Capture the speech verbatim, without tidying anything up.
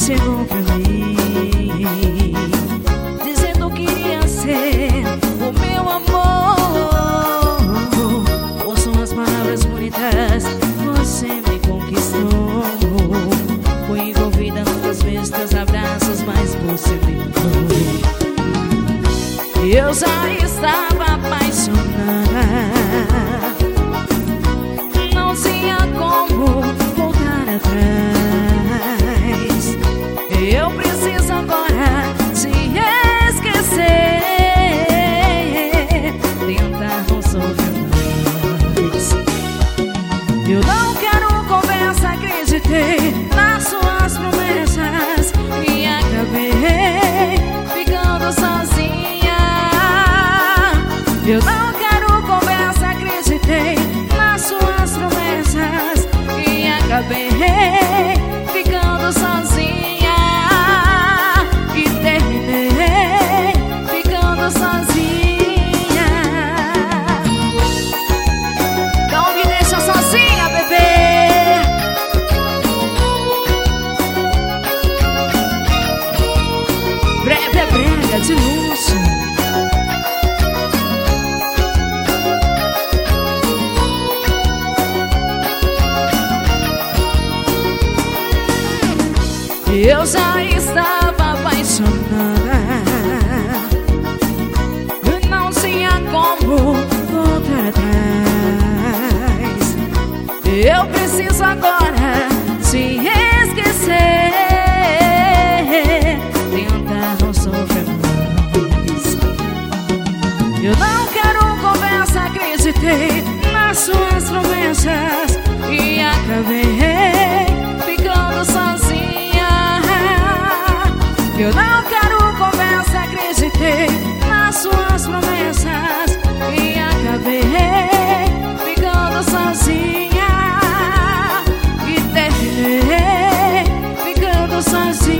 chegou pra mim, dizendo que iria ser o meu amor. Ou são as palavras bonitas, você me conquistou. Fui envolvida muitas vezes teus abraços, mas você me enganou. Eu já estava apaixonada, não tinha como voltar atrás. Eu preciso agora te esquecer, tentar não sofrer mais. Eu não quero conversa, acreditei nas suas promessas e acabei ficando sozinha. Eu não quero conversa, acreditei nas suas promessas e acabei ficando sozinha. E terminei ficando sozinha. Não me deixa sozinha, bebê. Brega, brega de luxo. Eu já estava apaixonada, não tinha como voltar atrás. Eu preciso agora te esquecer, tentar não sofrer mais. Eu não quero conversa, acreditei nas suas promessas e acabei ficando sozinha. Eu não quero conversa, acreditei nas suas promessas e acabei ficando sozinha. E terminei ficando sozinha.